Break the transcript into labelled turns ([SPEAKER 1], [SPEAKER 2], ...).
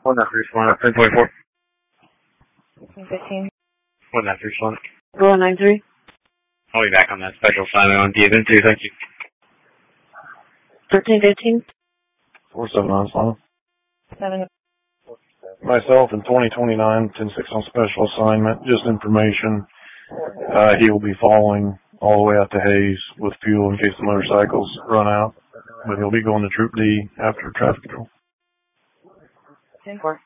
[SPEAKER 1] One that respond at 1024.
[SPEAKER 2] 15.
[SPEAKER 1] One that respond.
[SPEAKER 2] 4193.
[SPEAKER 1] I'll be back on that special assignment on Diaz too, thank you.
[SPEAKER 2] 1315.
[SPEAKER 3] 479
[SPEAKER 2] 7.
[SPEAKER 3] Myself in 2029, 10-6 on special assignment, just information. He will be following all the way out to Hayes with fuel in case the motorcycles run out, but he'll be going to Troop D after traffic control.
[SPEAKER 2] 10-4.